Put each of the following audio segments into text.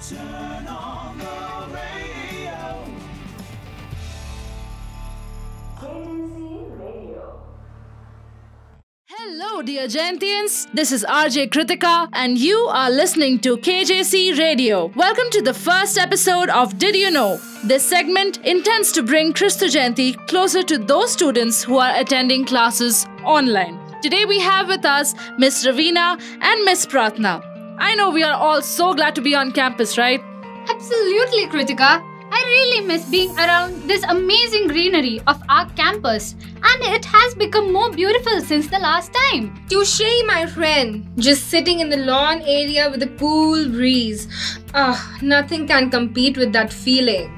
Turn on the radio. KGC Radio. Hello, dear Jayantians. This is RJ Kritika, and you are listening to KJC Radio. Welcome to the first episode of Did You Know? This segment intends to bring Kristu Jayanti closer to those students who are attending classes online. Today we have with us Miss Ravina and Miss Pratna. I know we are all so glad to be on campus, right? Absolutely, Kritika. I really miss being around this amazing greenery of our campus, and it has become more beautiful since the last time. Touche, my friend. Just sitting in the lawn area with a cool breeze. Nothing can compete with that feeling.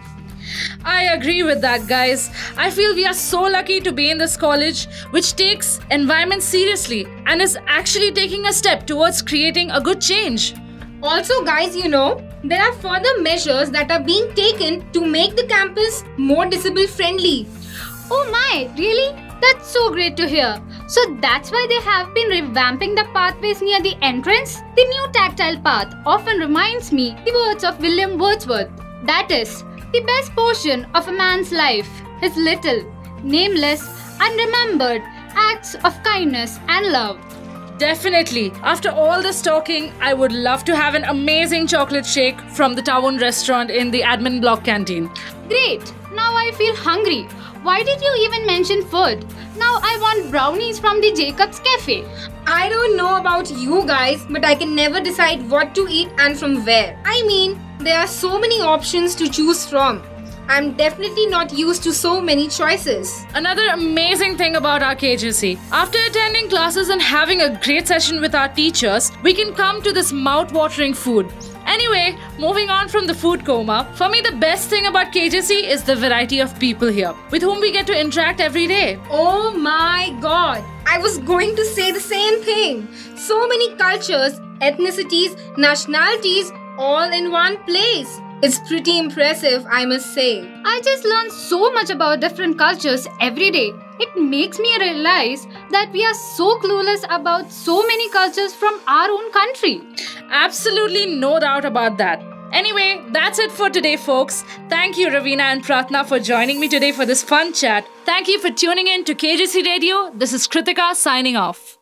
I agree with that, guys. I feel we are so lucky to be in this college which takes environment seriously and is actually taking a step towards creating a good change. Also, guys, there are further measures that are being taken to make the campus more disable friendly. Oh my, really? That's so great to hear. So that's why they have been revamping the pathways near the entrance? The new tactile path often reminds me the words of William Wordsworth. That is, the best portion of a man's life is little, nameless, unremembered acts of kindness and love. Definitely. After all this talking, I would love to have an amazing chocolate shake from the Town restaurant in the admin block canteen. Great! Now I feel hungry. Why did you even mention food? Now I want brownies from the Jacob's Cafe. I don't know about you guys, but I can never decide what to eat and from where. I mean, there are so many options to choose from. I'm definitely not used to so many choices. Another amazing thing about our KGC, after attending classes and having a great session with our teachers, we can come to this mouth-watering food. Anyway, moving on from the food coma, for me the best thing about KGC is the variety of people here, with whom we get to interact every day. Oh my god! I was going to say the same thing. So many cultures, ethnicities, nationalities, all in one place. It's pretty impressive, I must say. I just learn so much about different cultures every day. It makes me realize that we are so clueless about so many cultures from our own country. Absolutely no doubt about that. Anyway, that's it for today, folks. Thank you, Ravina and Pratna, for joining me today for this fun chat. Thank you for tuning in to KGC Radio. This is Kritika signing off.